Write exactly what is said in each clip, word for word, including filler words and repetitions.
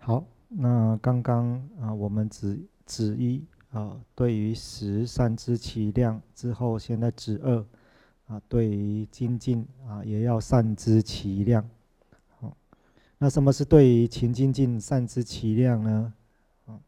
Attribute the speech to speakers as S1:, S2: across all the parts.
S1: 好，那刚刚啊，我们子子一啊，对于十善知其量之后，现在子二啊，对于精进啊，也要善知其量。好，那什么是对于勤精进善知其量呢？啊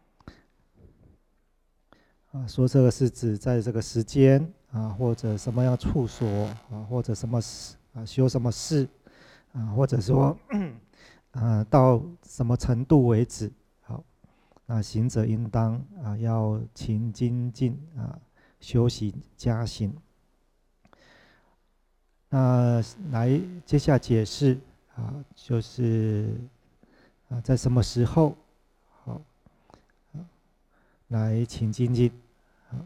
S1: 啊，说这个是指在这个时间啊，或者什么样处所啊，或者什么事啊，修什么事啊，或者说啊，到什么程度为止。好。那行者应当啊要勤精进啊，修习加行。那来接下解释啊，就是啊在什么时候好来勤精进。好，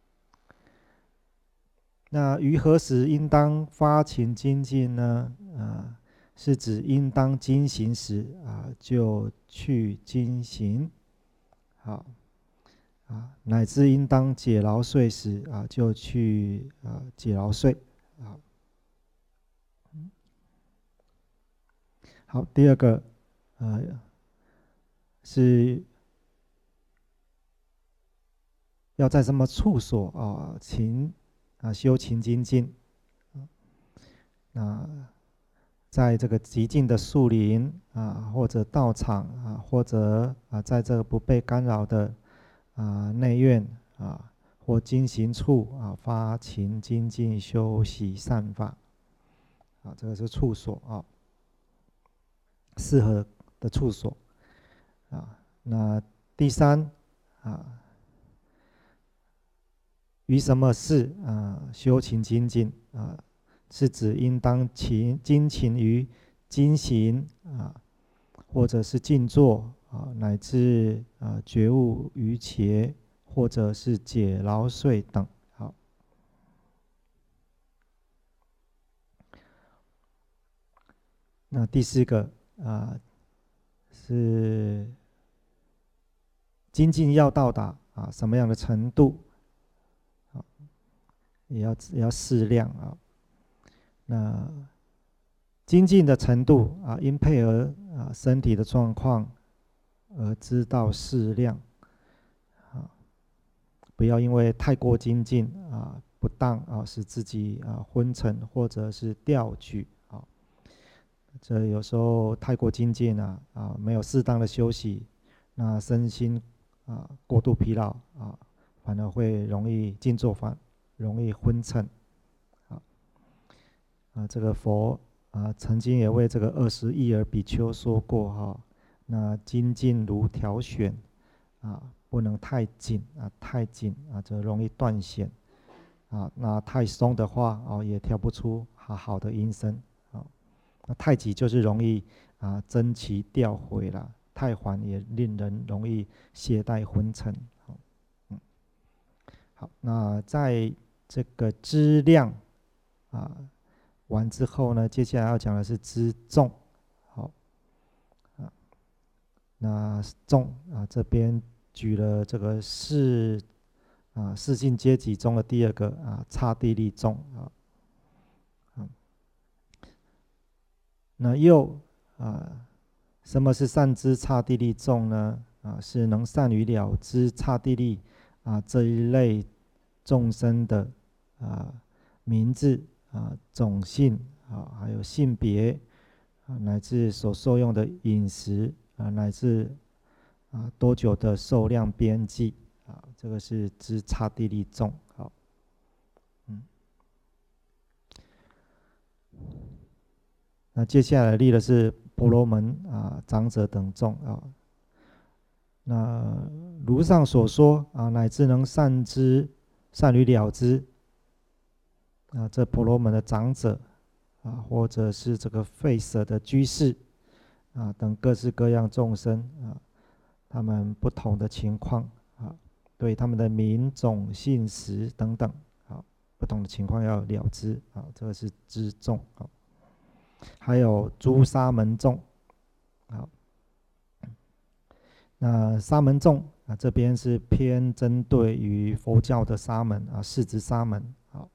S1: 那于何时应当发勤精进呢？啊，是指应当精行时啊就去精行。好。啊，乃至应当解劳岁时啊，就去啊解劳岁。啊，好，第二个，呃，是要在什么处所啊勤啊修勤精进。那在这个极静的树林啊，或者道场啊，或者啊在这个不被干扰的啊内院啊或经行处啊发勤精进修习善法。啊，这个是处所啊。适合的处所啊。那第三啊，于什么事啊修勤精进啊，是指应当勤精勤于精行啊，或者是静坐啊，乃至啊觉悟于切，或者是解劳睡等。好，那第四个啊是精进要到达啊什么样的程度？也要也要适量啊。那精进的程度啊，应配合啊身体的状况而知道适量啊，不要因为太过精进啊，不当啊，使自己啊昏沉或者是掉举啊。这有时候太过精进啊啊，没有适当的休息，那身心啊过度疲劳啊，反而会容易静坐反容易昏沉。啊啊，这个佛啊曾经也为这个二十亿尔比丘说过哈，那精进如条弦啊，不能太紧啊，太紧啊则容易断弦啊，那太松的话哦也调不出好好的音声啊，那太急就是容易啊真气掉回了，太缓也令人容易懈怠昏沉。好，嗯，好，那在这个知量啊完之后呢，接下来要讲的是知重。好啊，那重啊这边举了这个世啊世境阶级中的第二个啊刹帝利众啊。啊那又啊什么是善知刹帝利众呢？啊是能善于了知刹帝利啊这一类众生的啊名字啊种姓啊还有性别啊，乃至所受用的饮食啊，乃至啊多久的受量边际啊，这个是知刹帝利众。好，嗯，那接下来立的是婆罗门啊长者等众啊。那如上所说啊，乃至能善知善于了知啊，这婆罗门的长者啊，或者是这个吠舍的居士啊等各式各样众生啊。他们不同的情况啊，对他们的名种姓实等等啊，不同的情况要了知啊，这个是知众啊。还有诸沙门众啊，那沙门众啊，这边是偏针对于佛教的沙门啊，四执沙门啊。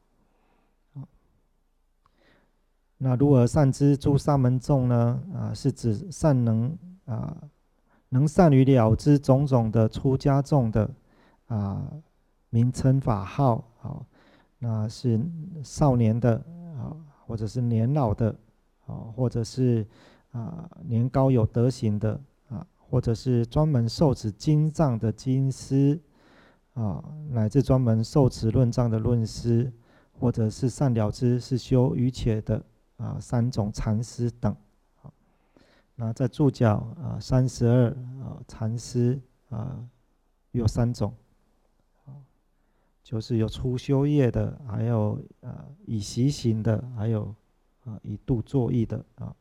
S1: 那如何善知诸沙门众呢？啊，是指善能啊能善于了知种种的出家众的啊名称法号，啊，那是少年的啊，或者是年老的啊，或者是啊年高有德行的啊，或者是专门受持经藏的经师啊，乃至专门受持论藏的论师，或者是善了知是修瑜伽的啊三种禅师等。那在注脚啊三十二啊禅师啊有三种，就是有初修业的，还有啊以习行的，还有啊以度作意的啊。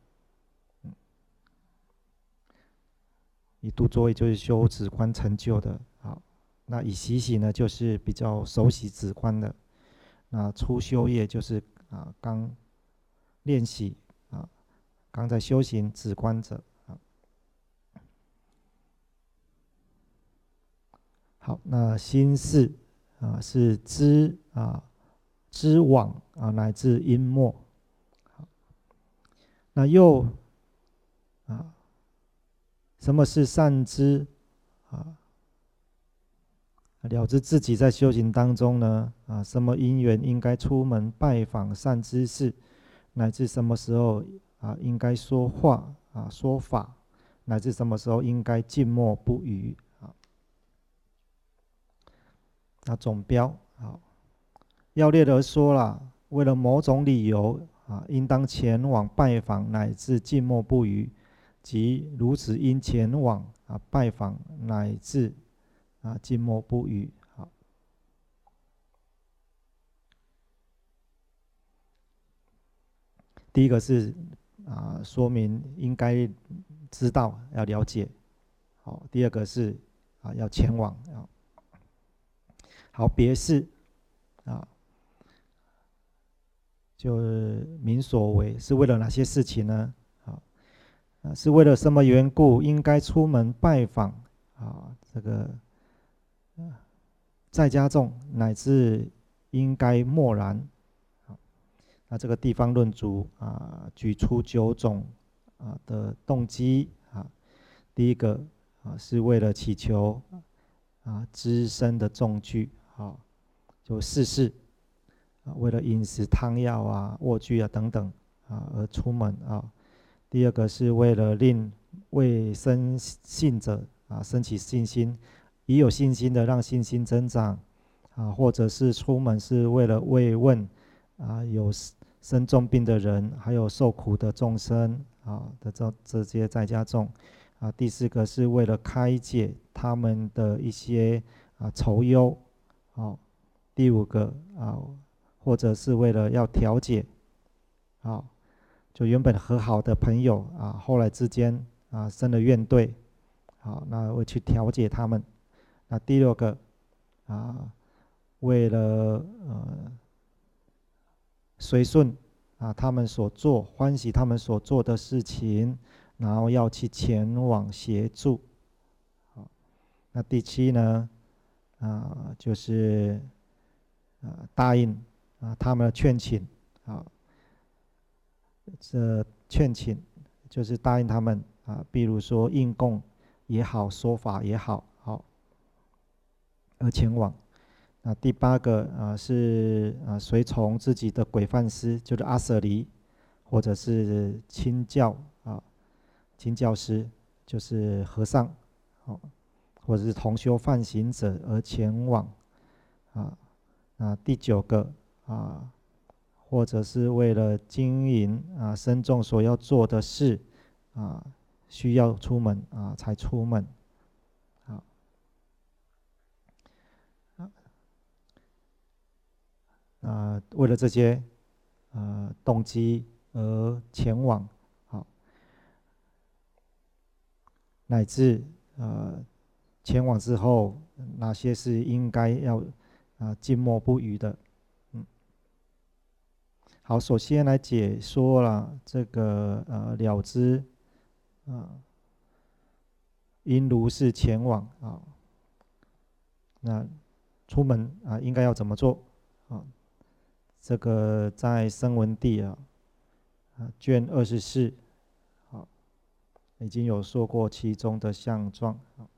S1: 以度作意就是修止观成就的，好，那以习行呢就是比较熟悉止观的，那初修业就是啊刚练习啊刚在修行止观者。好，那心事啊是知啊知往啊乃至因末。好，那又啊什么是善知啊？了知自己在修行当中呢啊什么因缘应该出门拜访善知识，乃至什么时候啊应该说话啊说法，乃至什么时候应该静默不语。那总标好，要略而说啦，为了某种理由啊，应当前往拜访乃至静默不语，即如此应前往啊拜访乃至啊静默不语。好，第一个是啊说明应该知道要了解，好，第二个是啊要前往啊。好，别事啊。就是民所为是为了哪些事情呢？啊，是为了什么缘故应该出门拜访啊？这个在家众乃至应该默然。那这个地方论主啊，举出九种啊的动机啊。第一个啊，是为了祈求啊资身的重具啊，就事事。啊，为了饮食、汤药啊、卧具啊等等啊而出门啊。第二个是为了令未生信者啊升起信心，已有信心的让信心增长啊，或者是出门是为了慰问啊有生重病的人，还有受苦的众生啊的这这些在家众啊。第四个是为了开解他们的一些啊愁忧啊。第五个啊。或者是为了要调解，啊，就原本和好的朋友啊，后来之间啊生了怨怼，好，那会去调解他们。那第六个啊，为了呃随顺啊他们所做，欢喜他们所做的事情，然后要去前往协助。好，那第七呢，啊就是啊答应。啊，他们的劝请，啊，这劝请就是答应他们啊，比如说应供也好，说法也好，好，而前往。那第八个啊是啊随从自己的轨范师，就是阿舍离，或者是亲教啊，亲教师就是和尚，好，或者是同修梵行者而前往啊。那第九个啊。或者是为了经营啊僧众所要做的事啊，需要出门啊才出门。好，啊为了这些呃动机而前往，好，乃至呃前往之后哪些是应该要啊静默不语的。嗯，好，首先来解说了这个呃了知啊。应如是前往啊，那出门啊应该要怎么做啊？这个在声闻地啊，啊卷二十四，好， 已经有说过其中的相状。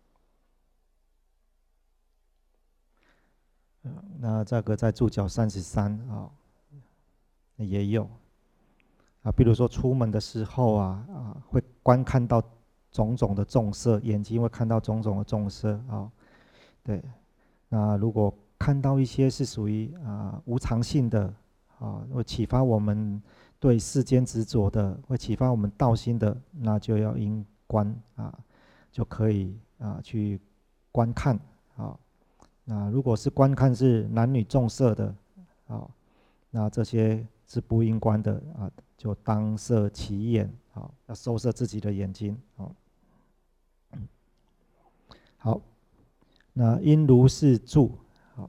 S1: 那这个在注脚三十三啊也有啊，比如说出门的时候啊啊，会观看到种种的众色，眼睛会看到种种的众色啊。对，那如果看到一些是属于啊无常性的啊，会启发我们对世间执着的，会启发我们道心的，那就要因观啊，就可以啊去观看啊。那如果是观看是男女众色的啊，那这些是不应观的啊，就当摄其眼啊，要收摄自己的眼睛啊。好，那因如是住，好，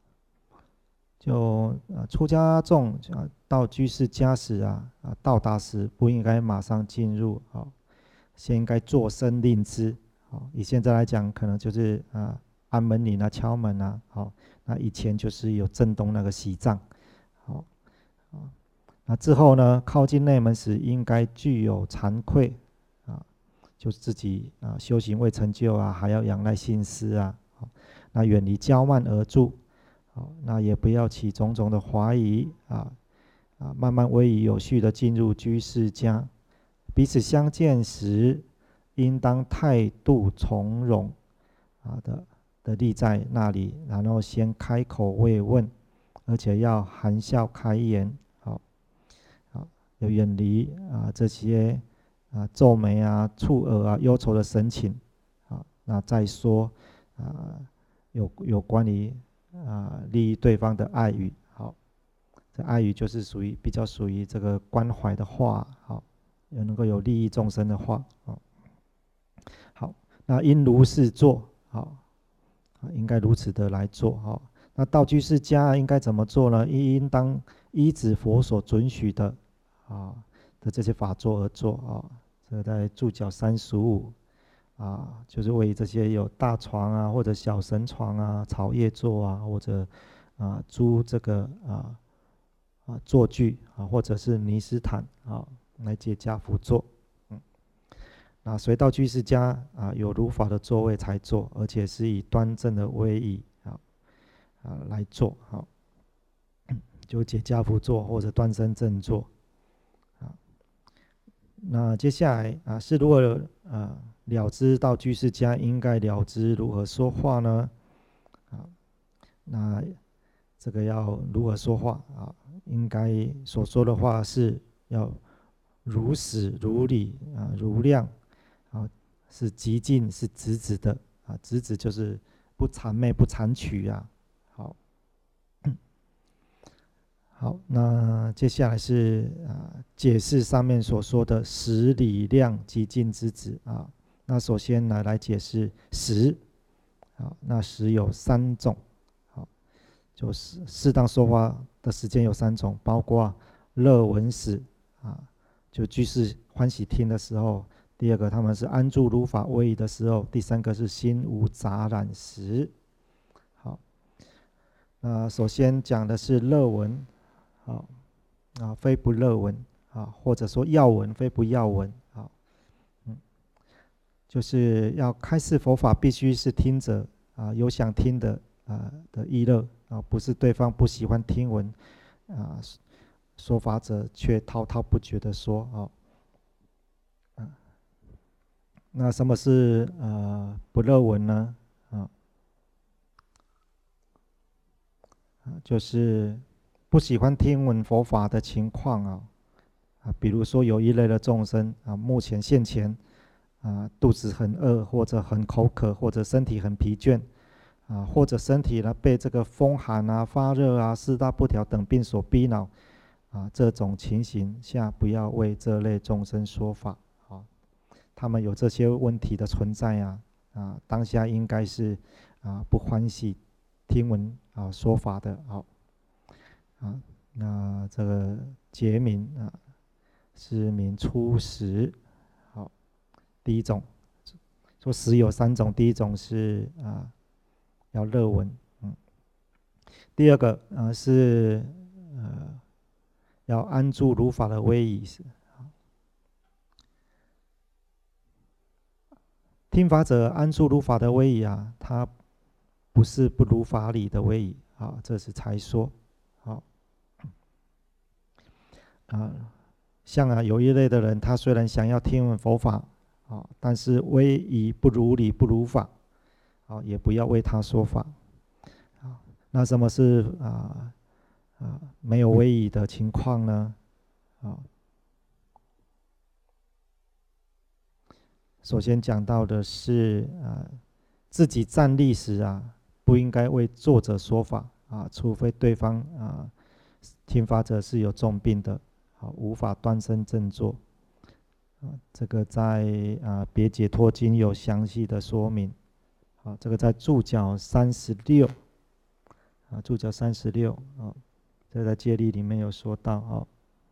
S1: 就啊出家众啊到居士家时啊啊到达时不应该马上进入啊，先应该坐身令之。好，以现在来讲，可能就是啊按门铃啊敲门啊，好，那以前就是有震动那个喜帐，好啊。那之后呢，靠近内门时，应该具有惭愧啊，就自己啊修行未成就啊，还要仰赖信思啊，好，那远离骄慢而住，好，那也不要起种种的怀疑啊啊，慢慢威仪有序的进入居士家，彼此相见时，应当态度从容啊的的立在那里，然后先开口慰问，而且要含笑开言。要远离啊这些啊皱眉啊、蹙额啊、忧愁的神情啊。那再说啊有有关于啊利益对方的爱语，好，这爱语就是属于比较属于这个关怀的话，好，也能够有利益众生的话，好。好，那应如是做，好，应该如此的来做，好。那到居士家应该怎么做呢？应当依止佛所准许的。啊的这些法座而坐啊，这个在注脚三十五啊，就是为这些有大床啊或者小神床啊、草叶座啊，或者啊租这个啊啊坐具啊，或者是尼斯坦啊来解家辅坐。嗯，那随到居士家啊，有如法的座位才坐，而且是以端正的威仪啊啊来坐，好，就解家辅坐或者端身正坐。那接下来啊，是如何啊了知到居士家应该了知如何说话呢？啊，那这个要如何说话啊？应该所说的话是要如实如理啊，如量啊，是极尽是直直的啊，直直就是不谄媚不谄曲啊。好。好，那接下来是啊解释上面所说的实理量极尽之子啊。那首先来来解释实，好，那实有三种，好，就是适当说话的时间有三种，包括乐闻时啊，就居士欢喜听的时候；第二个他们是安住如法威仪的时候；第三个是心无杂染时。好，那首先讲的是乐闻。好啊，非不乐闻啊，或者说要闻非不要闻啊，嗯，就是要开示佛法，必须是听者啊有想听的啊的意乐啊，不是对方不喜欢听闻啊，说法者却滔滔不绝的说啊。啊，那什么是呃不乐闻呢？啊啊，就是不喜欢听闻佛法的情况啊。啊，比如说有一类的众生啊，目前现前啊，肚子很饿，或者很口渴，或者身体很疲倦啊，或者身体呢被这个风寒啊、发热啊、四大不调等病所逼恼啊，这种情形下，不要为这类众生说法啊。他们有这些问题的存在呀，啊，当下应该是啊不欢喜听闻啊说法的，好啊。那这个结名啊。是名初识，好，第一种说识有三种，第一种是啊要乐闻，嗯，第二个啊是呃要安住如法的威仪，是， 听法者安住如法的威仪啊，它不是不如法理的威仪啊，这是才说。好啊，像啊有一类的人，他虽然想要听闻佛法啊，但是威仪不如理不如法啊，也不要为他说法啊。那什么是啊啊没有威仪的情况呢？啊，首先讲到的是啊，自己站立时啊，不应该为作者说法啊，除非对方啊听法者是有重病的，啊，无法端身正坐。啊，这个在啊《别解脱经》有详细的说明。啊，这个在注脚三十六，啊，注脚三十六啊，这在戒律里面有说到啊。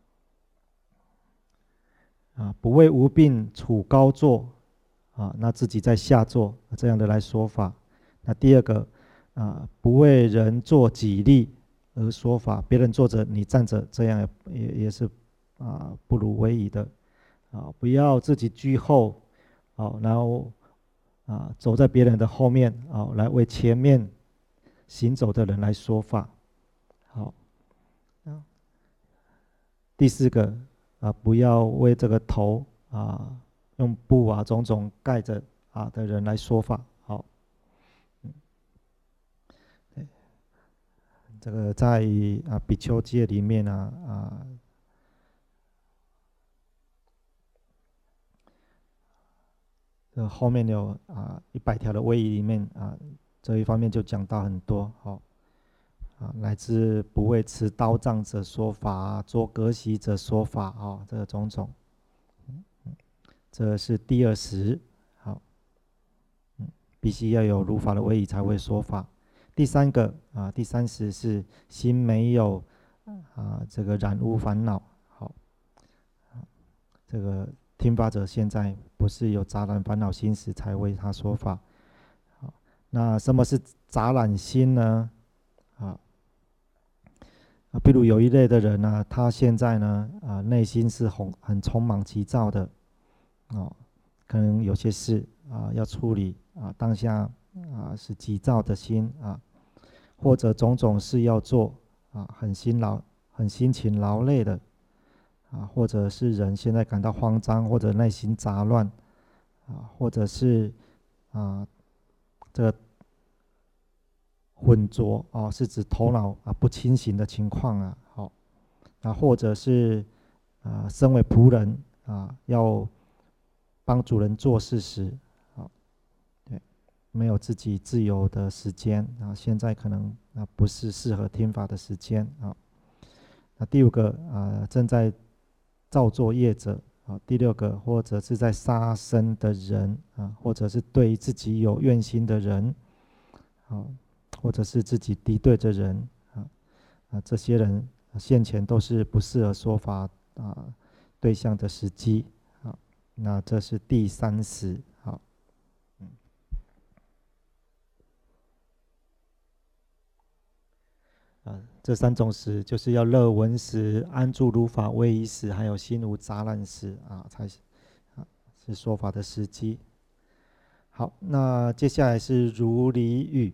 S1: 啊，不为无病处高坐，啊，那自己在下坐，这样的来说法。那第二个，啊，不为人做己力而说法，别人坐着你站着，这样也也也是啊不如威仪的。啊，不要自己居后，啊，然后啊走在别人的后面，啊，来为前面行走的人来说法。好，第四个啊，不要为这个头啊用布啊种种盖着啊的人来说法。好，嗯，对，这个在啊比丘戒里面呢啊。这后面有啊一百条的威仪里面啊，这一方面就讲到很多。好，啊，来自不为持刀杖者说法，做隔席者说法啊，这个种种，嗯嗯，这是第二十。好，嗯，必须要有如法的威仪才会说法。第三个啊，第三十是心没有啊这个染污烦恼。好，啊，这个听法者现在不是有杂染烦恼心时才为他说法。好，那什么是杂染心呢？啊。啊，比如有一类的人呢、啊，他现在呢，啊，内心是很很匆忙急躁的，哦，可能有些事啊要处理啊，当下啊是急躁的心啊，或者种种事要做啊，很辛劳、很辛勤劳累的啊，或者是人现在感到慌张或者内心杂乱啊，或者是啊这个混浊啊，是指头脑啊不清醒的情况啊，好，啊或者是啊身为仆人啊要帮主人做事时，啊对，没有自己自由的时间啊，现在可能啊不是适合听法的时间啊。那第五个啊正在造作业者啊，第六个或者是在杀生的人啊，或者是对自己有怨心的人，啊。或者是自己敌对的人啊啊，这些人现前都是不适合说法啊对象的时机啊。那这是第三十。好，嗯，啊，这三种时就是要乐闻时、安住如法威仪时，还有心无杂染时啊，才是啊是说法的时机。好，那接下来是如理语。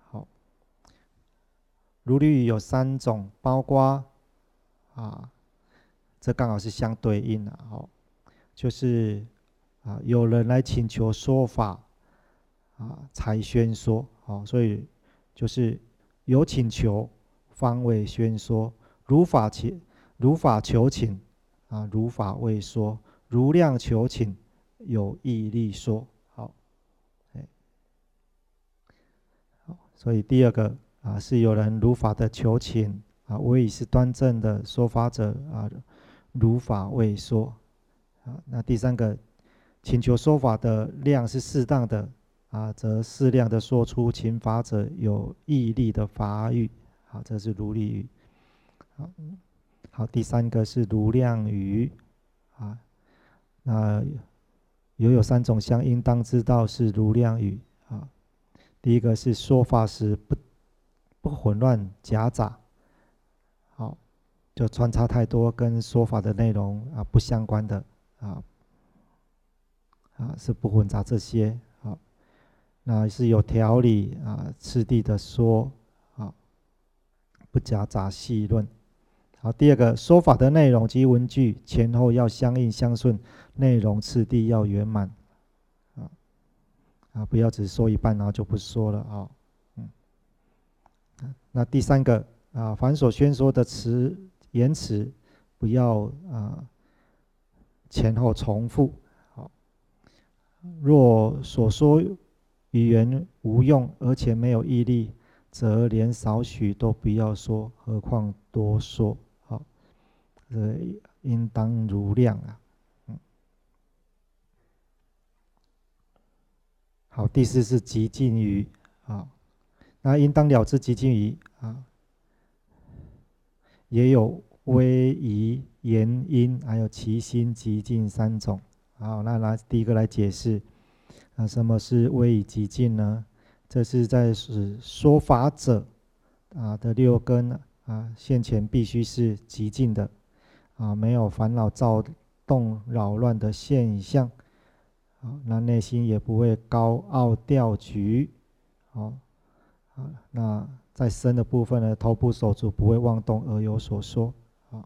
S1: 如理语有三种，包括啊，这刚好是相对应的哦，就是啊，有人来请求说法啊，才宣说，好，所以就是有请求方为宣说，如法请如法求请啊，如法未说，如量求请有义力说，好，哎，好，所以第二个。啊，是有人如法的求请啊，我以是端正的说法者啊，如法未说啊。那第三个，请求说法的量是适当的啊，则适量的说出请法者有义力的法语。好，这是如理语。好，好，第三个是如量语啊。那有有三种相应当知道是如量语啊。第一个是说法时不。不混乱夹杂，好，就穿插太多跟说法的内容啊不相关的啊啊是不混杂这些啊那是有条理啊，次第的说啊，不夹杂细论。好，第二个说法的内容及文句前后要相应相顺，内容次第要圆满啊啊，不要只说一半然后就不说了啊。嗯，那第三个啊，凡所宣说的词言辞，不要啊前后重复。好，若所说语言无用，而且没有义力，则连少许都不要说，何况多说。好，这应当如量啊。嗯，好，第四是极尽语啊，那应当了知极尽语啊，也有威仪、言音，还有其心、极尽三种。好，那来第一个来解释啊，什么是威仪极尽呢？这是在使说法者啊的六根啊，现前必须是极尽的啊，没有烦恼躁动扰乱的现象啊，那内心也不会高傲掉举。好啊，那在身的部分呢，头部手足不会妄动而有所说啊，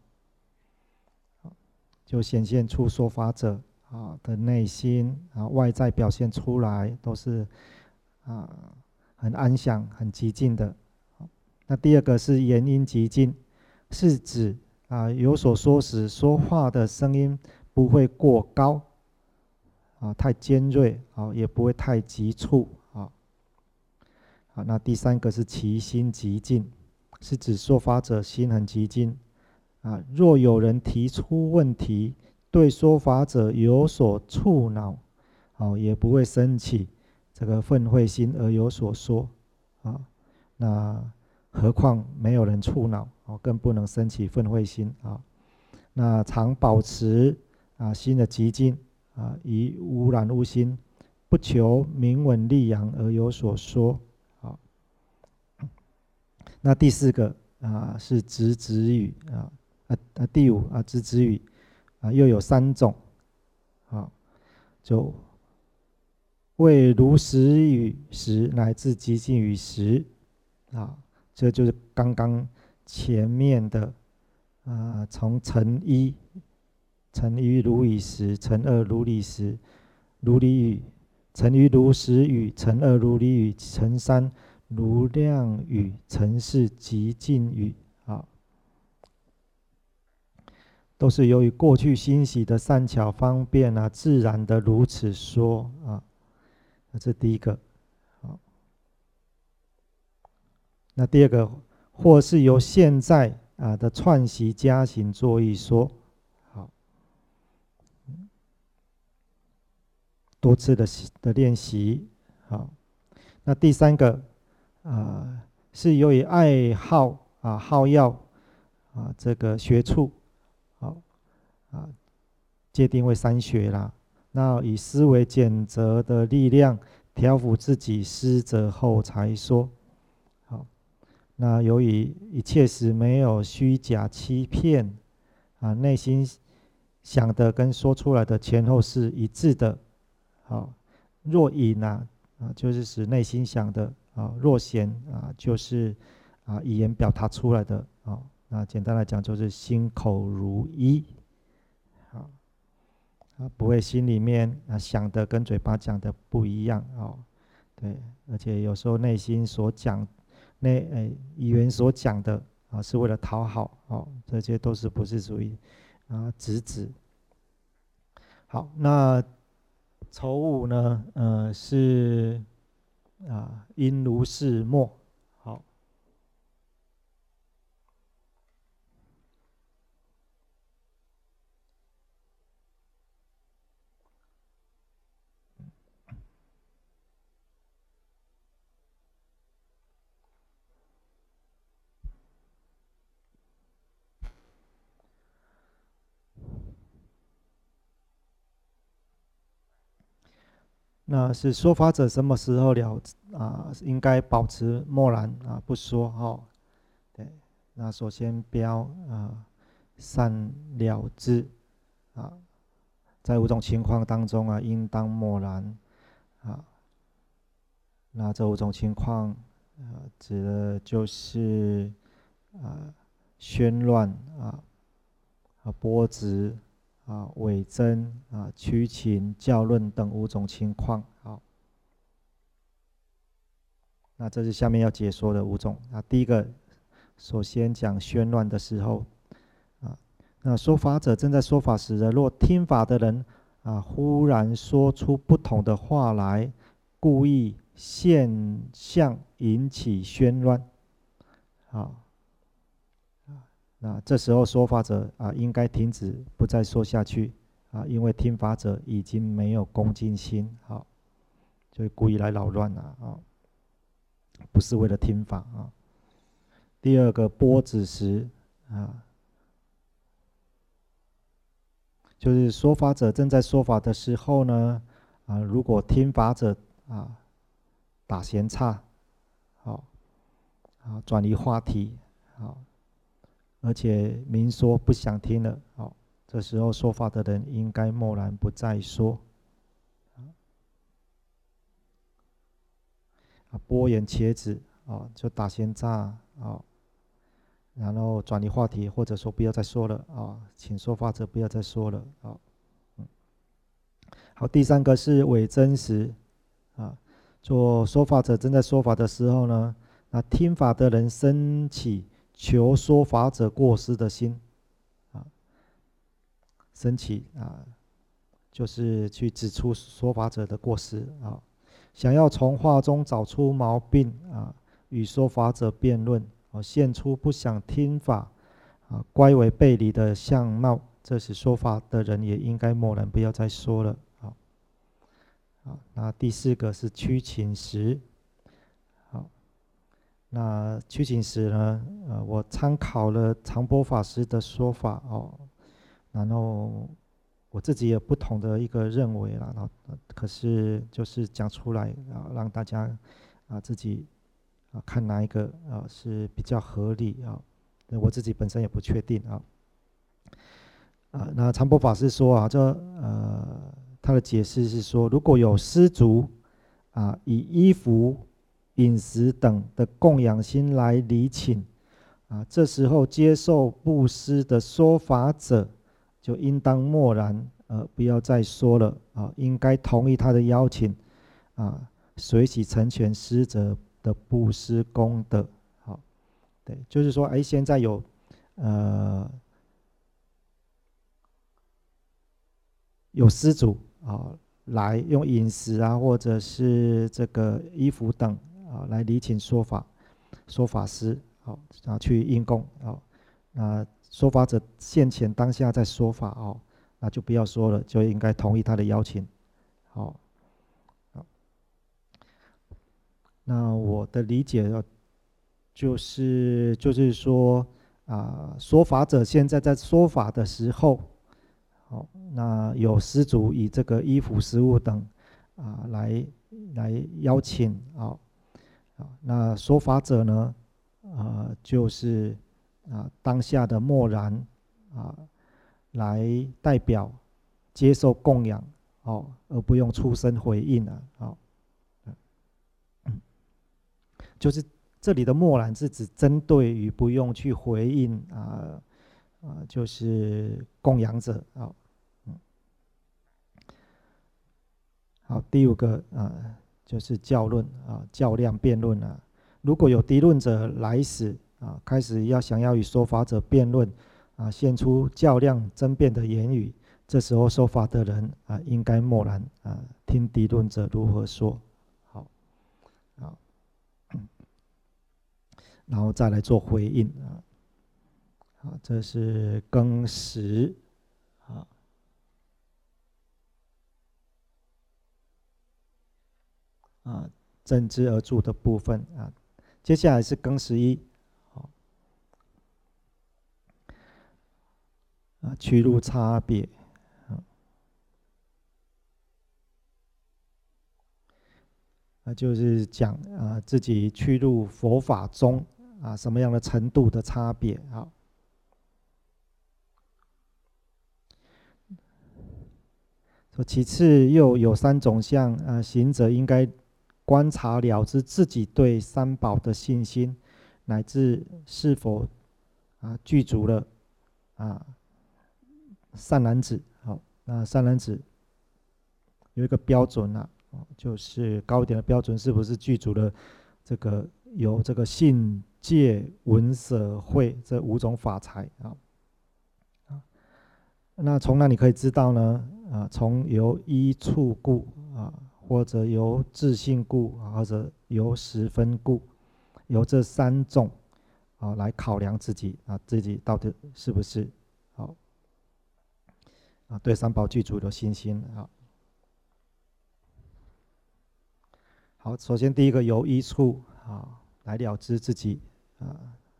S1: 就显现出说法者啊的内心啊，外在表现出来都是啊很安详、很极静的。那第二个是言音极静，是指啊有所说时，说话的声音不会过高啊，太尖锐啊，也不会太急促啊。好，那第三个是其心极静，是指说法者心很极静啊。若有人提出问题，对说法者有所触恼，啊，也不会生起这个愤恚心而有所说啊。那何况没有人触恼，哦，更不能生起愤恚心啊。那常保持啊心的极静啊，以无染无心，不求名闻利养而有所说。那第四个啊是直指语啊啊啊第五啊直指语啊又有三种啊，就为如实语时乃至极尽语时啊，这就是刚刚前面的啊，从乘一乘一如语时，乘二如理时，如理语，乘一如实语，乘二如理语，乘三如量语，乘四极尽语啊，都是由于过去欣喜的善巧方便啊，自然的如此说啊，这是第一个。好，那第二个，或是由现在啊的串习加行作一说。好，多次的的练习。好，那第三个啊，是由于爱好啊好药啊这个学处，好啊界定为三学啦。那以思维检则的力量调伏自己失责后才说。好，那由于一切时没有虚假欺骗啊，内心想的跟说出来的前后是一致的。好，若隐啊啊，就是使内心想的啊；若显啊，就是啊语言表达出来的啊。那简单来讲，就是心口如一。好，啊，不会心里面啊想的跟嘴巴讲的不一样哦。对，而且有时候内心所讲，内诶语言所讲的啊，是为了讨好哦，这些都是不是属于啊直指。好，那丑五呢？呃，是啊，因如是末。好，那是说法者什么时候了啊？应该保持默然啊，不说哈、哦。对，那首先标啊，善了之啊，在五种情况当中啊，应当默然啊。 那这五种情况，啊，指的就是啊喧乱啊、啊波执啊、伪真啊、曲情、教论等五种情况。好，那这是下面要解说的五种。啊，第一个，首先讲喧乱的时候，啊，那说法者正在说法时，若听法的人啊忽然说出不同的话来，故意现象引起喧乱，好，那这时候说法者啊应该停止，不再说下去啊，因为听法者已经没有恭敬心，好，就故意来扰乱了啊，不是为了听法啊。第二个波子时啊，就是说法者正在说法的时候呢，啊，如果听法者啊打闲岔，好，啊转移话题，好，而且明说不想听了，好，这时候说法的人应该默然不再说。啊，拨言茄子，啊，就打闲岔，啊，然后转移话题，或者说不要再说了，啊，请说法者不要再说了，啊，嗯，好，第三个是伪真实，啊，做说法者正在说法的时候呢，那听法的人升起求说法者过失的心，啊，升起啊，就是去指出说法者的过失啊，想要从话中找出毛病啊，与说法者辩论，啊，现出不想听法啊，乖违背离的相貌，这时说法的人也应该默然，不要再说了。好，好，那第四个是屈请时。好，那屈请时呢，呃，我参考了长波法师的说法哦，然后我自己有不同的一个认为啦，然后可是就是讲出来啊，让大家啊自己啊看哪一个啊是比较合理啊，我自己本身也不确定啊。啊，那长波法师说啊，这呃他的解释是说，如果有施主啊以衣服、饮食等的供养心来礼请啊，这时候接受布施的说法者就应当默然，呃，不要再说了啊，应该同意他的邀请啊，随喜成全施者的布施功德。好，对，就是说，哎，现在有呃有施主啊来用饮食啊，或者是这个衣服等啊来礼请说法，说法师好啊去应供啊，那说法者现前当下在说法哦，那就不要说了，就应该同意他的邀请。好，好，那我的理解就是就是说啊，说法者现在在说法的时候，好，那有施主以这个衣服、食物等啊来来邀请啊，啊，那说法者呢，啊就是啊当下的默然啊来代表接受供养，哦，而不用出声回应啊，好，就是这里的默然是指针对于不用去回应啊啊，就是供养者啊。好，第五个啊，就是教论啊，较量辩论啊。如果有敌论者来时啊，开始要想要与说法者辩论啊，献出较量争辩的言语，这时候说法的人啊，应该默然啊，听敌论者如何说。好，好，然后再来做回应啊。好，这是庚时啊啊正知而著的部分啊。接下来是庚十一。啊，屈入差别，啊，就是讲啊自己屈入佛法中啊什么样的程度的差别啊。说其次又有三种相啊，行者应该观察了知自己对三宝的信心，乃至是否啊具足了啊善男子。好，那善男子有一个标准啊，就是高一点的标准，是不是具足了这个有这个信戒闻舍慧这五种法财啊？那从哪里可以知道呢？啊，从由依处故啊，或者由自信故，或者由十分故，由这三种啊来考量自己啊，自己到底是不是好啊对三宝具足有信心啊。好，首先第一个由依处啊来了知自己啊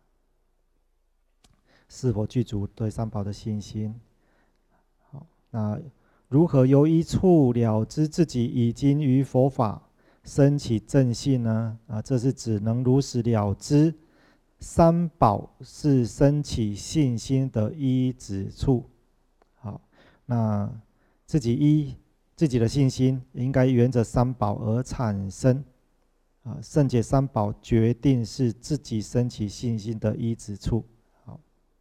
S1: 是否具足对三宝的信心。那如何由依处了知自己已经于佛法生起正信呢？啊，这是指能如实了知三宝是生起信心的依止处。好，那自己依自己的信心，应该沿着三宝而产生。啊，圣解三宝决定是自己生起信心的依止处。好，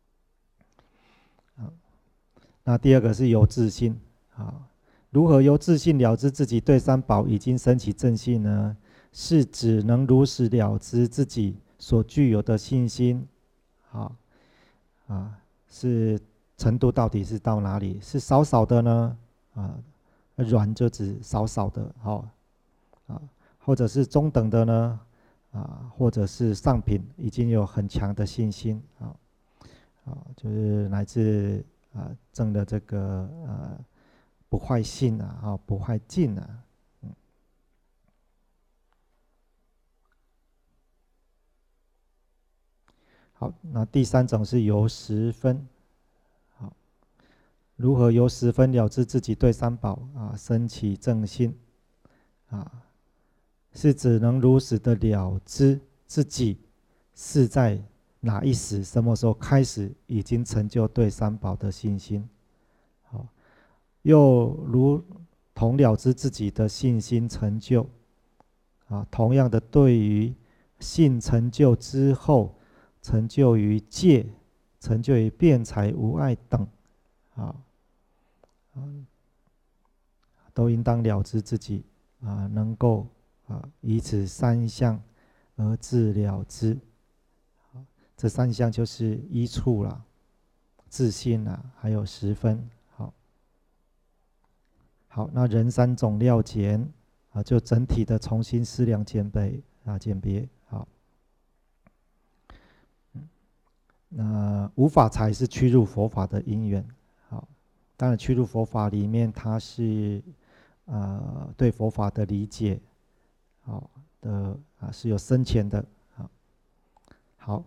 S1: 好，那第二个是由自信。啊，如何由自信了知自己对三宝已经升起正信呢？是指能如实了知自己所具有的信心，啊啊，是程度到底是到哪里？是少少的呢？啊，软就指少少的，好，啊，或者是中等的呢？啊，或者是上品已经有很强的信心，啊啊，就是乃至啊证的这个呃。不坏性啊，啊，不坏境啊，嗯。好，那第三种是由十分。好，如何由十分了知自己对三宝啊生起正信啊？是指能如实的了知自己是在哪一时、什么时候开始已经成就对三宝的信心。好，又如同了知自己的信心成就，啊，同样的，对于信成就之后，成就于戒、成就于辩才、无碍等，啊，都应当了知自己啊，能够啊以此三项而自了知。这三项就是依处啦、自信啦，还有十分。好，那人三种料简啊，就整体的重新思量鉴别啊，鉴别好。那无法才是趋入佛法的因缘。好，当然趋入佛法里面，它是呃对佛法的理解，好的啊是有深浅的。好，好。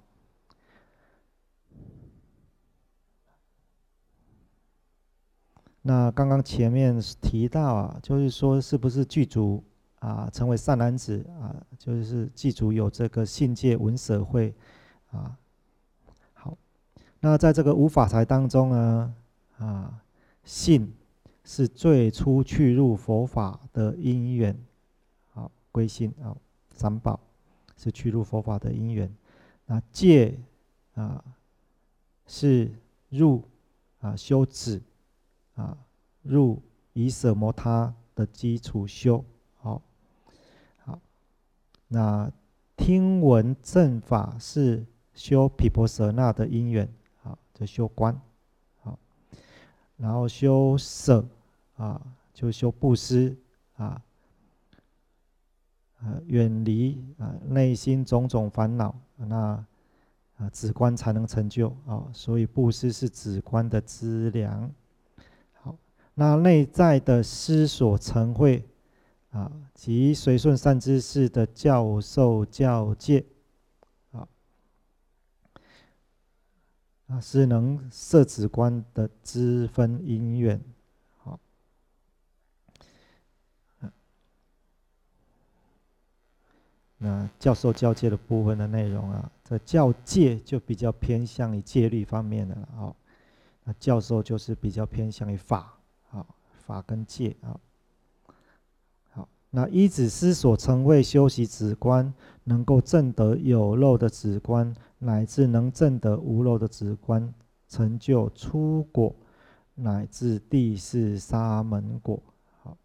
S1: 那刚刚前面提到啊，就是说是不是具足啊，成为善男子啊，就是具足有这个信戒闻舍慧啊。好，那在这个无法财当中呢，啊，信是最初去入佛法的因缘，好，归信啊，三宝是去入佛法的因缘。那戒啊是入啊修止。啊，入以舍摩他的基础修。好，好，那听闻正法是修毗婆舍那的因缘，好，就修观。好，然后修舍啊，就修布施啊，呃，远离啊内心种种烦恼，那啊止观才能成就啊，所以布施是止观的资粮。那内在的思所成慧啊，及随顺善知识的教授教戒啊，啊是能摄止观的知分因缘。好，那教授教戒的部分的内容啊，这教戒就比较偏向于戒律方面的了。好，那教授就是比较偏向于法。好，法跟戒啊。 那依止思所成为修习止观，能够证得有漏的止观，乃至能证得无漏的止观，成就初果，乃至第四沙门果。好，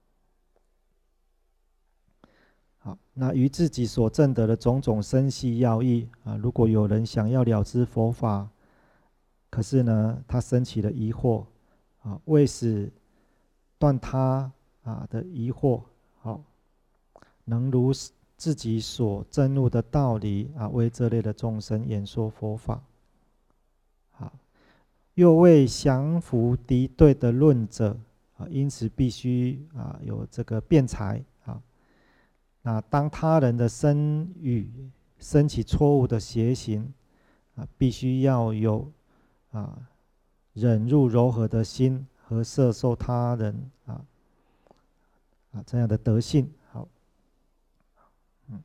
S1: 好，那于自己所证得的种种深细要义啊，如果有人想要了知佛法，可是呢，他生起了疑惑啊，为使断他啊的疑惑，好，能如自己所证悟的道理啊，为这类的众生演说佛法。好，又为降伏敌对的论者啊，因此必须啊有这个辩才啊。那当他人的身语生起错误的邪行啊，必须要有啊忍辱柔和的心和摄受他人啊啊这样的德性。好，嗯，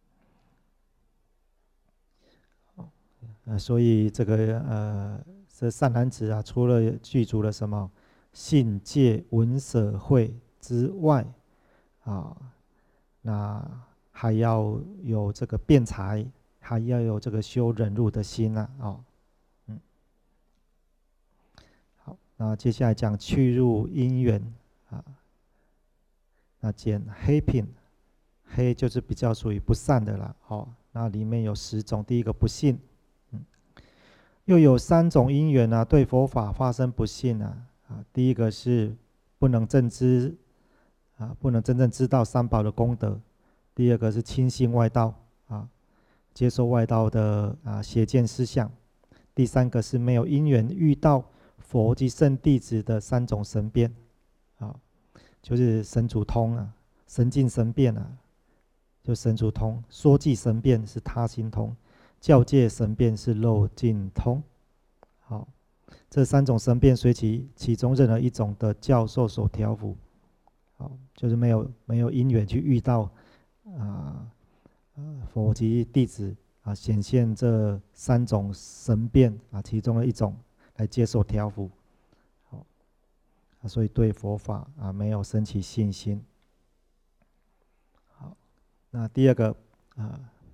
S1: 呃，所以这个呃，这善男子啊，除了具足了什么信戒闻舍慧之外啊，那还要有这个辩才，还要有这个修忍辱的心啊，哦，嗯，好，那接下来讲去入因缘啊，那见黑品，黑就是比较属于不善的了，哦，那里面有十种，第一个不信，嗯，又有三种因缘啊，对佛法发生不信啊，啊，第一个是不能正知啊，不能真正知道三宝的功德。第二个是轻信外道啊，接受外道的啊邪见思想。第三个是没有因缘遇到佛及圣弟子的三种神变啊，就是神足通啊、神境神变啊，就神足通；说记神变是他心通；教界神变是漏尽通。好，这三种神变随其其中任何一种的教授所调伏。好，就是没有没有因缘去遇到啊，呃，佛及弟子啊，显现这三种神变啊，其中的一种来接受调伏，好，啊，所以对佛法啊没有升起信心。好，那第二个啊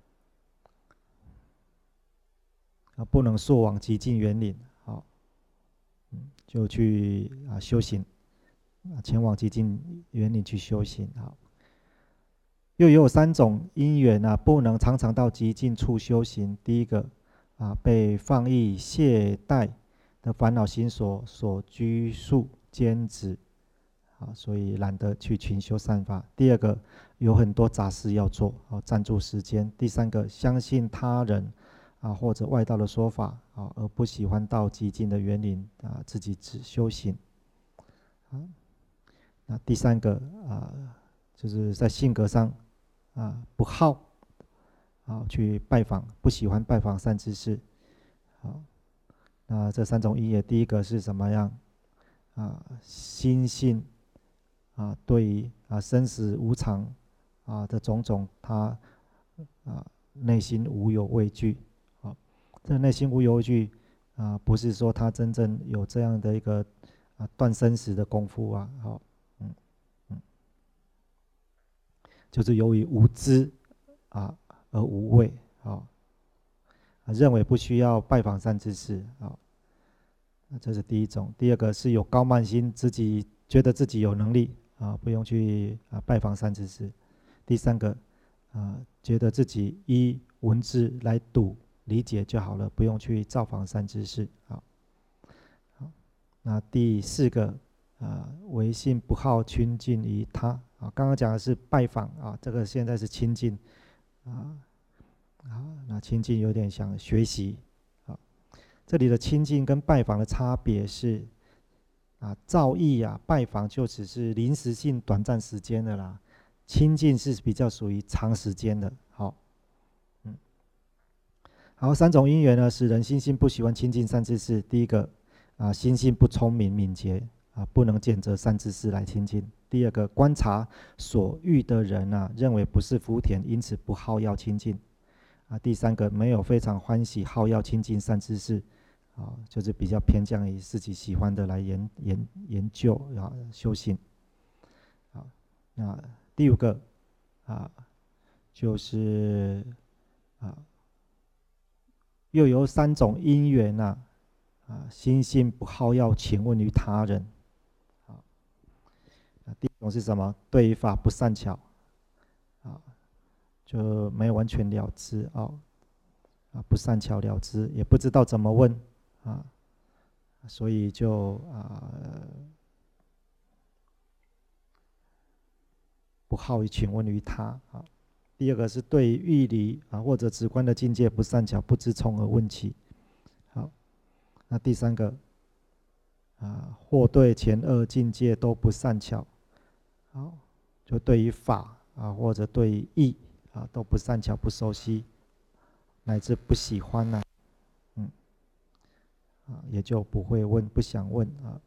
S1: 啊，不能溯往极尽园林，好，嗯，就去啊修行啊，前往极尽园林去修行，好。又有三种因缘啊，不能常常到极尽处修行。第一个啊，被放逸懈怠的烦恼心所所拘束坚持啊，所以懒得去勤修善法。第二个，有很多杂事要做，啊，占住时间。第三个，相信他人啊或者外道的说法啊，而不喜欢到极尽的园林啊，自己只修行。啊，那第三个啊，就是在性格上。啊，不好，啊，去拜访，不喜欢拜访善知识，好，那这三种因缘，第一个是怎么样？啊，心性啊，对于啊生死无常啊的种种，他啊内心无有畏惧，啊，这内心无有畏惧啊，不是说他真正有这样的一个啊断生死的功夫啊，好，嗯嗯，就是由于无知。啊，而无畏，啊，认为不需要拜访善知识，啊，这是第一种。第二个是有高慢心，自己觉得自己有能力，啊，不用去啊拜访善知识。第三个，啊，觉得自己依文字来读理解就好了，不用去造访善知识，啊，好。那第四个，啊，唯信不好亲近于他，啊，刚刚讲的是拜访，啊，这个现在是亲近。啊，好，那亲近有点想学习，啊，这里的亲近跟拜访的差别是，啊，造诣啊，拜访就只是临时性、短暂时间的啦，亲近是比较属于长时间的。好，嗯，好，三种因缘呢，使人心性不喜欢亲近善知识。第一个，啊，心性不聪明敏捷，啊，不能拣择善知识来亲近。第二个，观察所遇的人啊，认为不是福田，因此不好要亲近。啊，第三个，没有非常欢喜好要亲近善知识，啊，就是比较偏向于自己喜欢的来研研研究啊修行。啊，那第五个啊，就是啊，又有三种因缘呐、啊，啊，心性不好要请问于他人。啊，第一种是什么？对于法不善巧，啊，就没有完全了知啊，啊，不善巧了知，也不知道怎么问啊，所以就啊。不好于请问于他啊。第二个是对于义理啊或者直观的境界不善巧，不知从何问起。好，那第三个啊，或对前二境界都不善巧，好，就对于法啊或者对于义啊都不善巧、不熟悉，乃至不喜欢呐、啊，嗯啊，也就不会问、不想问啊。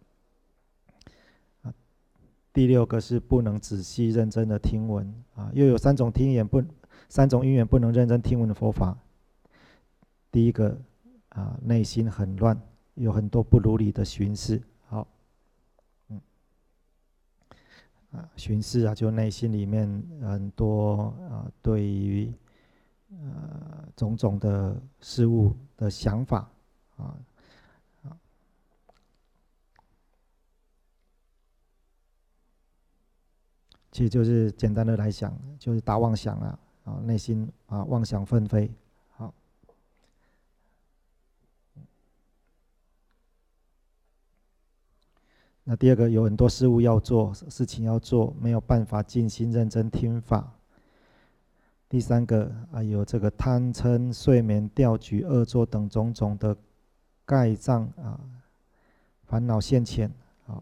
S1: 第六个是不能仔细认真的听闻啊，又有三种听言不三种因缘不能认真听闻的佛法。第一个啊，内心很乱，有很多不如理的寻思。好，嗯啊，寻思啊，就内心里面很多啊，对于呃种种的事物的想法啊。其实就是简单的来讲，就是大妄想啊，啊，内心啊妄想纷飞。好，那第二个有很多事物要做，事情要做，没有办法静心认真听法。第三个啊，有这个贪嗔、睡眠、钓局、恶作等种种的盖障啊，烦恼现前。啊，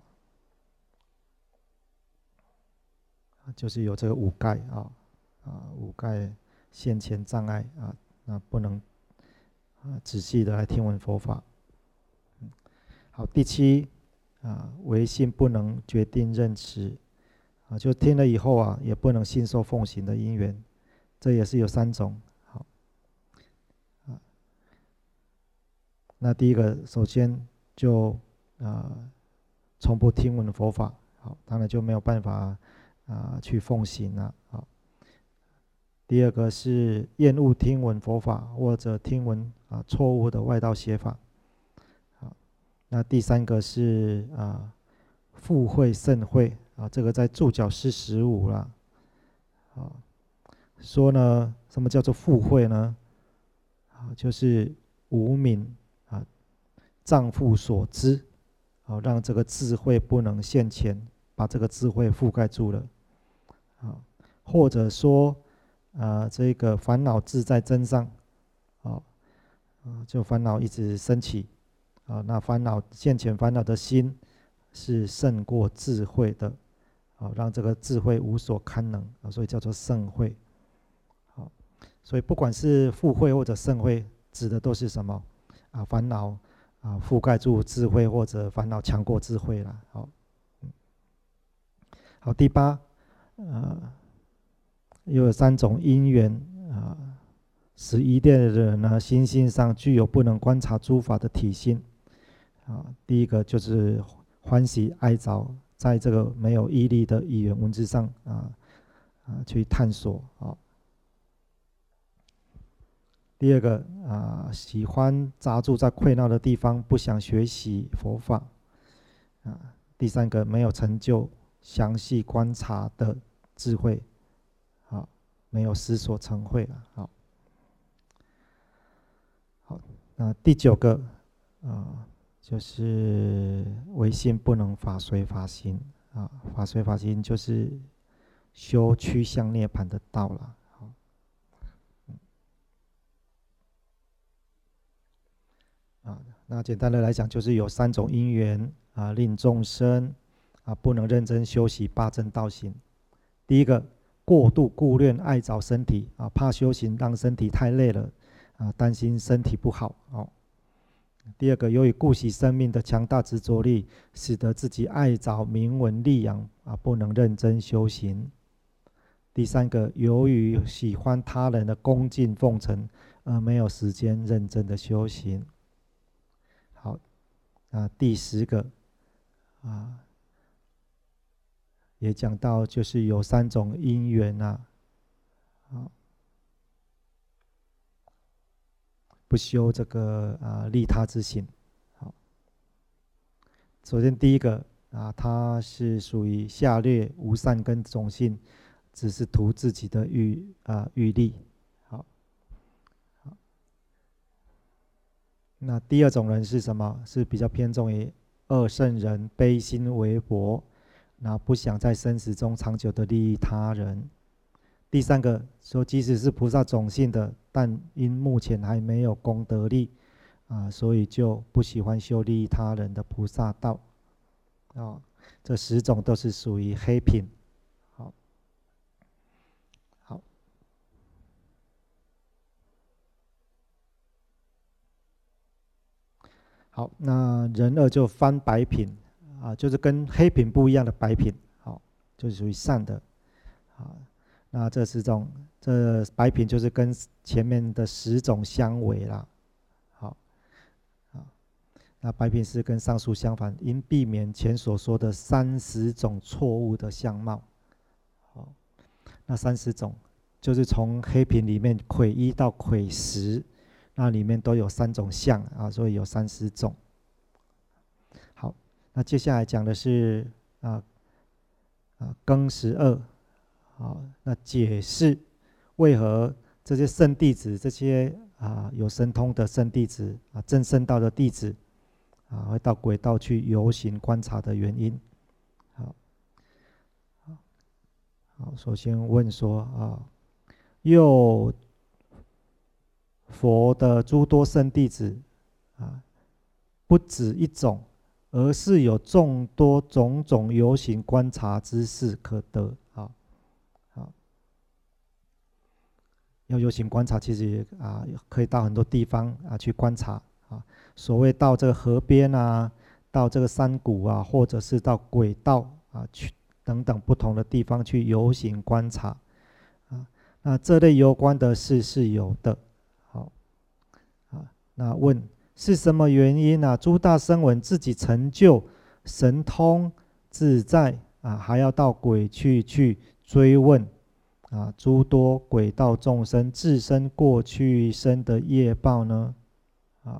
S1: 就是有这个五盖啊，啊，五盖现前障碍啊，那不能啊仔细的来听闻佛法。好，第七啊，唯信不能决定认持啊，就听了以后啊，也不能信受奉行的因缘，这也是有三种。好啊，那第一个，首先就啊，从不听闻佛法，好，当然就没有办法啊去奉行了。好，第二个是厌恶听闻佛法，或者听闻啊错误的外道邪法。好，那第三个是啊附会甚会啊，这个在注脚四十五啦。啊，说呢，什么叫做附会呢？啊，就是无名啊，丈夫所知，啊，让这个智慧不能现前，把这个智慧覆盖住了。啊，或者说啊，这个烦恼自在增上，啊，啊，就烦恼一直升起，啊，那烦恼现前烦恼的心是胜过智慧的，啊，让这个智慧无所堪能，啊，所以叫做盛慧。好，所以不管是富慧或者盛慧，指的都是什么啊？烦恼啊覆盖住智慧，或者烦恼强过智慧了。好，好，第八，呃，又有三种因缘啊，使一念的人呢，心性上具有不能观察诸法的体性。啊，第一个就是欢喜爱着，在这个没有毅力的语言文字上啊啊去探索啊。第二个啊，喜欢扎住在溃闹的地方，不想学习佛法啊。第三个没有成就详细观察的智慧，啊，没有思所成慧了。好，好，那第九个啊，就是唯信不能法随法行啊，法随法行就是修趋向涅槃的道了。好，啊，那简单的来讲，就是有三种因缘啊，令众生啊不能认真修习八正道行。第一个，过度顾恋爱着身体啊，怕修行让身体太累了啊，担心身体不好哦。第二个，由于顾惜生命的强大执着力，使得自己爱着名闻利养啊，不能认真修行。第三个，由于喜欢他人的恭敬奉承，而没有时间认真的修行。好，啊，第十个啊， 也讲到就是有三种因缘啊，啊，不修这个啊利他之心。好，首先第一个啊，它是属于下劣无善根种性，只是图自己的欲啊欲利。好，好，那第二种人是什么？是比较偏重于恶圣人，悲心为薄，那不想在生死中长久的利益他人。第三个说，即使是菩萨种性的，但因目前还没有功德力啊，所以就不喜欢修利益他人的菩萨道。啊，这十种都是属于黑品。好，好，好，那人二就翻白品啊，就是跟黑品不一样的白品，好，就是属于善的。啊，那这十种，这白品就是跟前面的十种相违啦。好，啊，那白品是跟上述相反，应避免前所说的三十种错误的相貌。好，那三十种就是从黑品里面癸一到癸十，那里面都有三种相啊，所以有三十种。好，那接下来讲的是啊啊庚十二。好，那解释为何这些圣弟子，这些啊有神通的圣弟子啊，正圣道的弟子啊，会到轨道去游行观察的原因。好，好，首先问说啊，又佛的诸多圣弟子啊，不止一种，而是有众多种种游行观察之事可得。啊。要游行观察，其实啊可以到很多地方啊去观察啊。所谓到这个河边啊，到这个山谷啊，或者是到轨道啊去等等不同的地方去游行观察啊。那这类有关的事是有的。好，啊，那问是什么原因啊？诸大声闻自己成就神通自在啊，还要到鬼去去追问。啊，诸多轨道众生自身过去生的业报呢？啊，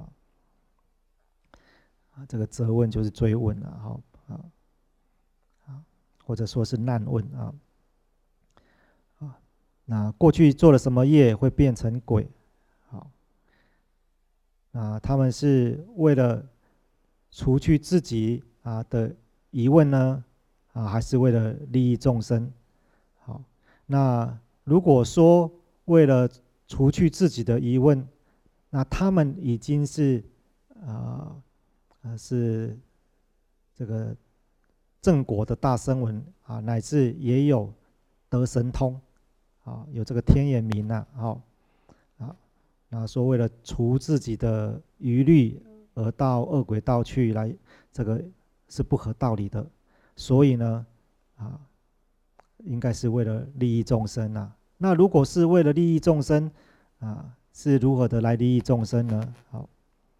S1: 啊这个责问就是追问了，好啊，啊，或者说是难问啊，啊，那过去做了什么业会变成鬼？好，那他们是为了除去自己啊的疑问呢？啊，还是为了利益众生？好。那如果说为了除去自己的疑问，那他们已经是啊、呃、是这个正果的大声闻啊，乃至也有得神通啊，有这个天眼明啊，好啊，那说为了除自己的疑虑而到恶鬼道去来，这个是不合道理的。所以呢，啊。应该是为了利益众生啊。那如果是为了利益众生啊，是如何的来利益众生呢？好，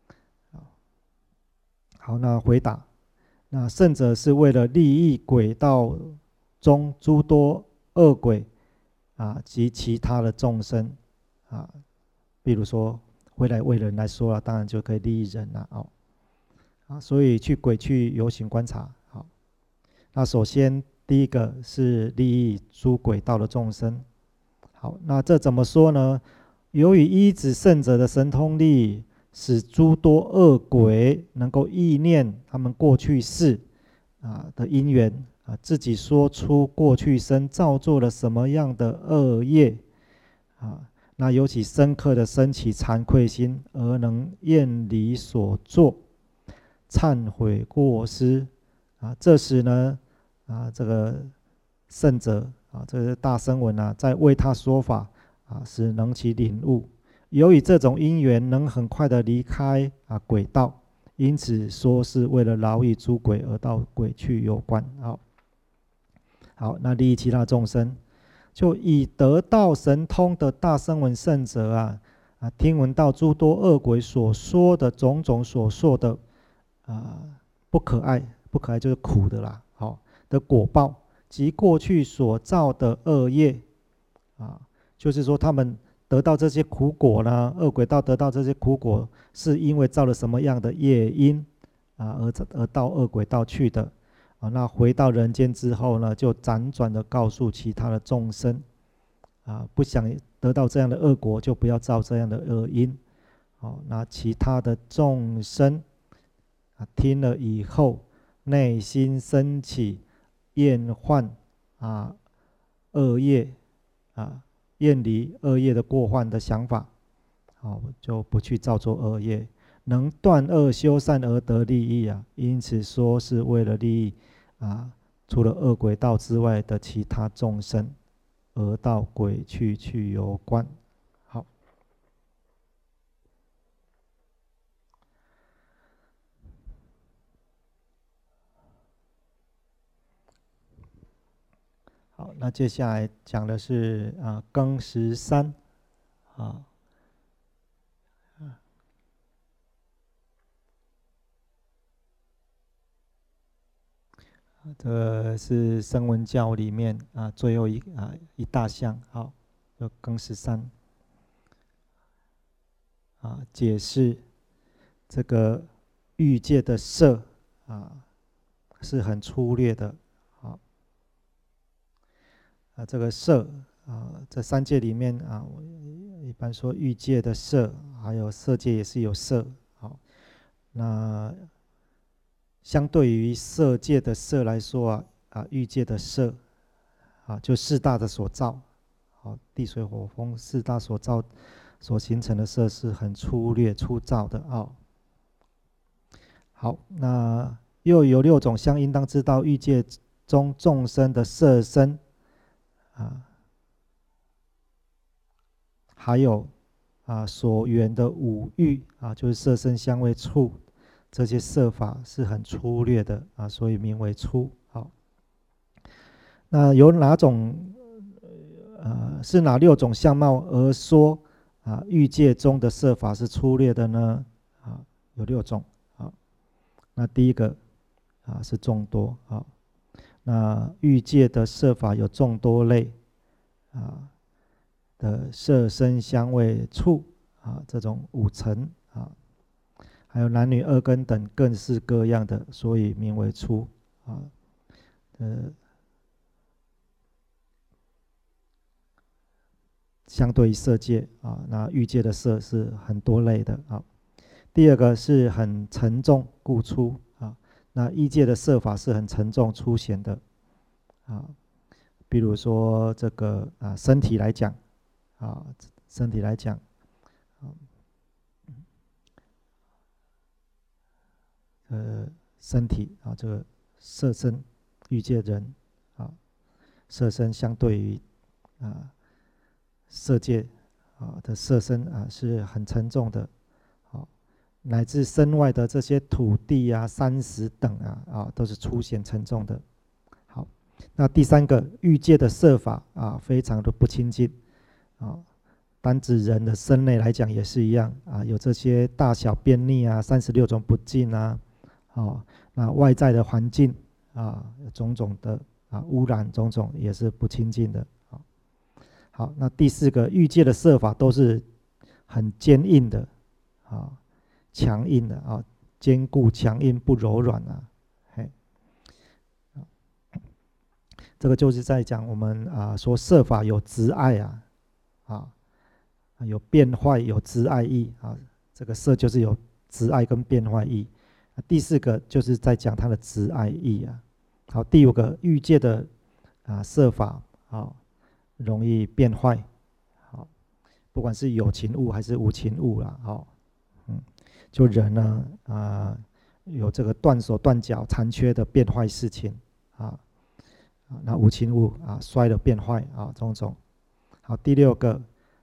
S1: 好，那回答，那圣者是为了利益轨道中诸多恶鬼啊及其他的众生啊，比如说回来为人来说了，当然就可以利益人了哦。啊，所以去轨去游行观察。好，那首先。第一个是利益诸轨道的众生。好，那这怎么说呢？由于依止圣者的神通力，使诸多恶鬼能够意念他们过去世啊的因缘啊，自己说出过去生造作了什么样的恶业啊，那尤其深刻的升起惭愧心，而能厌离所作，忏悔过失啊，这时呢。啊，这个圣者啊，这个大声闻啊，在为他说法啊，使能其领悟。由于这种因缘，能很快的离开啊轨道，因此说是为了饶益诸鬼而到鬼去有关。好，好，那利益其他众生，就以得到神通的大声闻圣者啊，啊，听闻到诸多恶鬼所说的种种所说的啊不可爱，不可爱就是苦的啦。好。的果报， 及过去所造的恶业啊，就是说他们得到这些苦果呢，恶鬼道得到这些苦果，是因为造了什么样的业因啊，而而到恶鬼道去的啊。那回到人间之后呢，就辗转的告诉其他的众生啊，不想得到这样的恶果，就不要造这样的恶因。好，那其他的众生啊，听了以后，内心升起厌患啊、恶业啊、厌离恶业的过患的想法，好，就不去造作恶业，能断恶修善而得利益啊。因此说是为了利益啊，除了恶鬼道之外的其他众生，而到鬼去去有关。好。好，那接下来讲的是啊庚十三啊，这个是声闻教里面啊最后一啊一大项。好，就庚十三啊，解释这个欲界的色啊是很粗略的。好啊，这个色啊，这三界里面啊，一般说欲界的色，还有色界也是有色。好，那相对于色界的色来说啊，啊欲界的色啊，就四大的所造，好，地水火风四大所造所形成的色是很粗略粗糙的啊。好，那又有六种相应当知道欲界中众生的色身啊，还有啊所缘的五欲啊，就是色声香味触这些色法是很粗略的啊，所以名为粗。好，那有哪种呃是哪六种相貌而说啊欲界中的色法是粗略的呢？啊，有六种。好，那第一个啊是众多。好，那欲界的色法有众多类啊的色声香味触啊这种五层啊，还有男女二根等各式各样的，所以名为粗啊。呃，相对于色界啊，那欲界的色是很多类的啊。第二个是很沉重故粗啊，那欲界的色法是很沉重粗显的啊。比如说这个啊，身体来讲啊，身体来讲啊，呃，身体啊，这个色身欲界人啊，色身相对于啊色界啊的色身啊是很沉重的。好，乃至身外的这些土地啊、山石等啊啊都是粗显沉重的。好，那第三个欲界的色法啊，非常的不清净啊。单指人的身内来讲也是一样啊，有这些大小便秘啊、三十六种不净啊，哦，那外在的环境啊，种种的啊污染，种种也是不清净的。好，好，那第四个欲界的色法都是很坚硬的啊，强硬的啊，坚固强硬不柔软啊，嘿，这个就是在讲我们啊说色法有执爱啊，啊。有变坏有执爱意啊，这个色就是有执爱跟变坏意。第四个就是在讲它的执爱意啊。好，第五个欲界的啊色法啊，容易变坏。好，不管是有情物还是无情物啦，好，嗯，就人呢啊有这个断手断脚残缺的变坏事情啊，那无情物啊衰的变坏啊种种。好，第六个。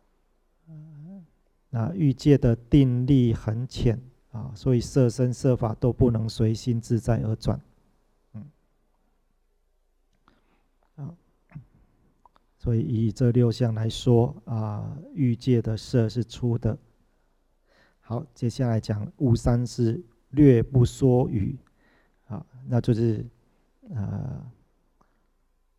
S1: 那欲界的定力很浅啊，所以色身色法都不能随心自在而转。嗯，啊，所以以这六项来说啊，欲界的色是粗的。好，接下来讲无三是略不说语啊，那就是呃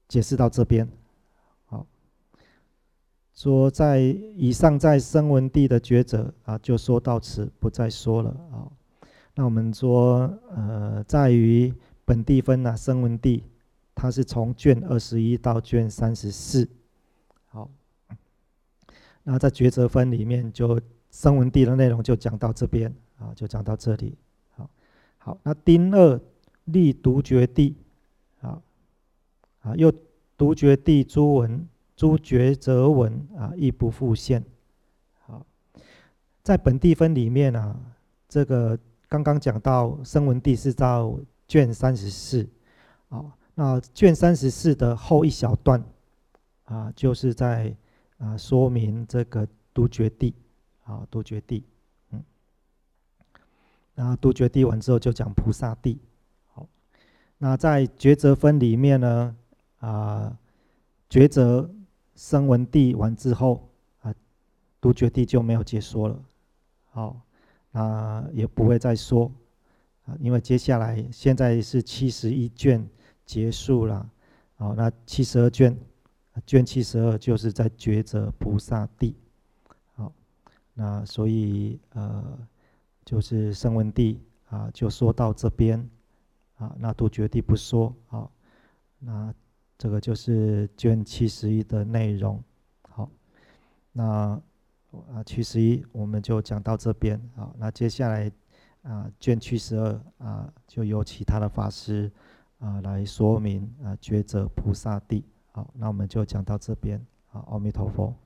S1: 解释到这边。好，说在以上在声闻地的抉择啊，就说到此，不再说了啊。那我们说，呃，在于本地分啊，声闻地，它是从卷二十一到卷三十四。好，那在抉择分里面，就声闻地的内容就讲到这边啊，就讲到这里。好，好，那丁二立独觉地，啊啊，又独觉地诸文诸抉择文啊，亦不复现。好，在本地分里面啊，这个刚刚讲到声闻地是到卷三十四，啊，那卷三十四的后一小段啊，就是在啊说明这个独觉地，啊独觉地，嗯，那独觉地完之后就讲菩萨地。好，那在抉择分里面呢，啊抉择声闻地完之后啊，独觉地就没有解说了。好，那也不会再说啊，因为接下来现在是七十一卷结束了。好，那七十二卷，卷七十二就是在抉择菩萨地。好，那所以呃，就是声闻地啊，就说到这边啊，那独觉地不说。好，那这个就是卷七十一的内容。好，那啊七十一我们就讲到这边。好，那接下来啊卷七十二啊，就由其他的法师啊来说明啊抉择菩萨地。好，那我们就讲到这边。好，阿弥陀佛。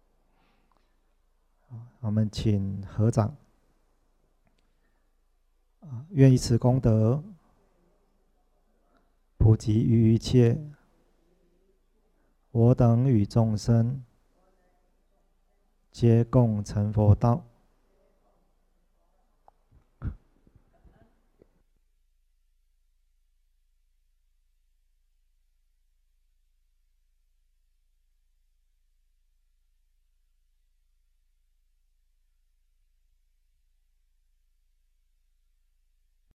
S1: 我们请合掌。啊，愿以此功德普及于一切我等与众生，皆共成佛道。